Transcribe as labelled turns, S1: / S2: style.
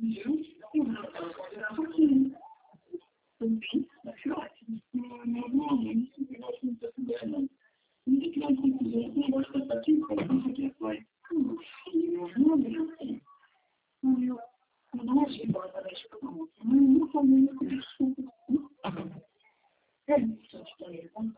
S1: Gente, só que também, naquela normalmente, o negócio não está tudo. Ninguém que não tem que ver, o negócio está aqui, isso aqui foi. Não achei embora da México, não. Não falei isso. É isso,